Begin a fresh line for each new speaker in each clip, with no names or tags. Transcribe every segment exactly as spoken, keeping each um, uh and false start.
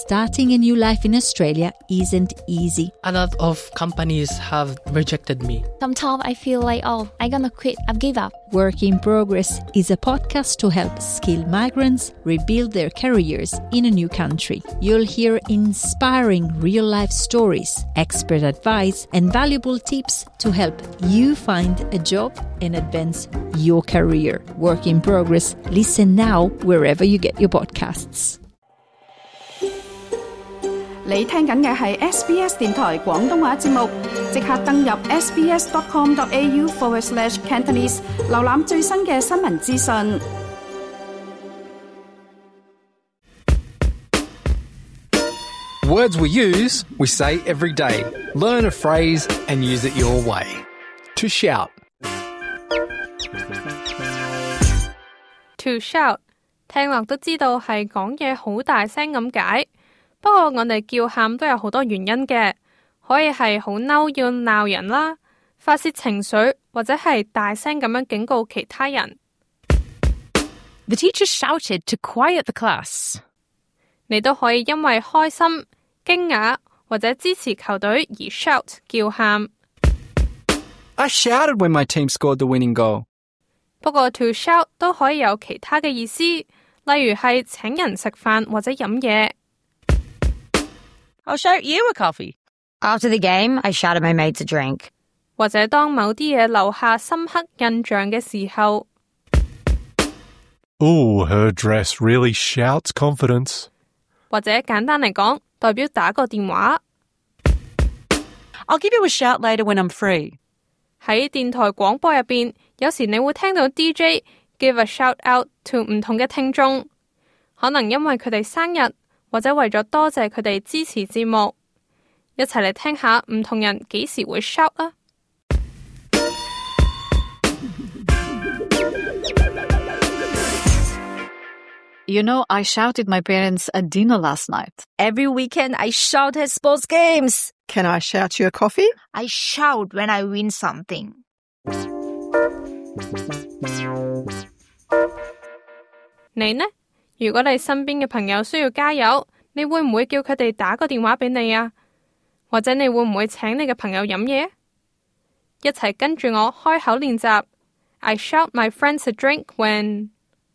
Starting a new life in Australia isn't easy.
A lot of companies have rejected me.
Sometimes I feel like, oh, I'm gonna quit, I've give up.
Work in Progress is a podcast to help skilled migrants rebuild their careers in a new country. You'll hear inspiring real-life stories, expert advice, and valuable tips to help you find a job and advance your career. Work in Progress. Listen now wherever you get your podcasts.
你聽緊嘅係 S B S 電台廣東話節目，即刻登入 sbs.com.au forward slash Cantonese， 瀏覽最新嘅新聞資訊。
Words we use, we say every day. Learn a phrase and use it your way. To shout.
To shout， 聽落都知道係講嘢好大聲咁解。不過我哋叫喊都有好多原因嘅，可以係好嬲要鬧人啦，發洩情緒，或者係大聲咁樣警告其他人。
The teacher shouted to quiet the class.
你都可以因為開心、驚訝或者支持球隊而 shout 叫喊。
I shouted when my team scored the winning goal.
不過 to shout 都可以有其他嘅意思，例如係請人食飯或者飲嘢。
I'll shout you a coffee.
After the game, I shouted my mates a drink.
或者當某啲嘢留下深刻印象嘅時候。
Ooh, her dress really shouts confidence.
或者簡單嚟講，代表打個電話。
I'll give you a shout later when I'm free.
喺電台廣播入邊，有時你會聽到 D J give a shout out to 唔同嘅聽眾，可能因為佢哋生日，或者為咗多謝佢哋支持節目，一齊嚟聽下唔同人幾時會 shout 啊！
You know, I shouted my parents at dinner last night.
Every weekend, I shout at sports games.
Can I shout you a coffee?
I shout when I win something.
你呢？如果你身邊嘅朋友需要加油，你會唔會叫佢哋打個電話俾你啊？或者你會唔會請你嘅朋友飲嘢？一齊跟住我開口練習。I shout my friends a drink when…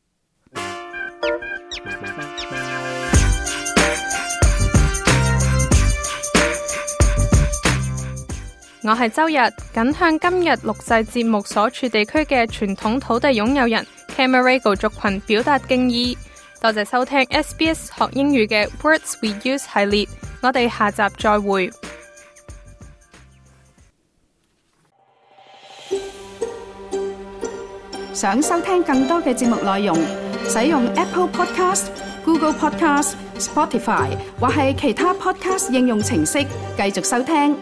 我係周日，緊向今日錄製節目所處地區嘅傳統土地擁有人 Camarago 族群表達敬意。多謝收聽 S B S 學英語嘅 Words We Use 系列，我哋下集再會。
想收聽更多嘅節目內容，使用 Apple Podcast、Google Podcast、Spotify 或係其他 Podcast 應用程式繼續收聽。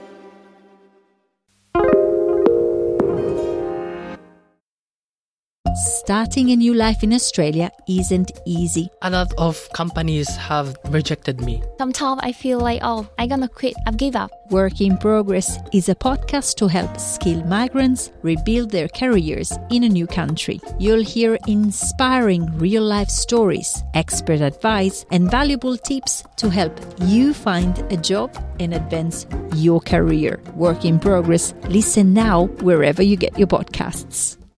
Starting a new life in Australia isn't easy.
A lot of companies have rejected me.
Sometimes I feel like, oh, I'm gonna quit, I've give up.
Work in Progress is a podcast to help skilled migrants rebuild their careers in a new country. You'll hear inspiring real-life stories, expert advice, and valuable tips to help you find a job and advance your career. Work in Progress. Listen now wherever you get your podcasts.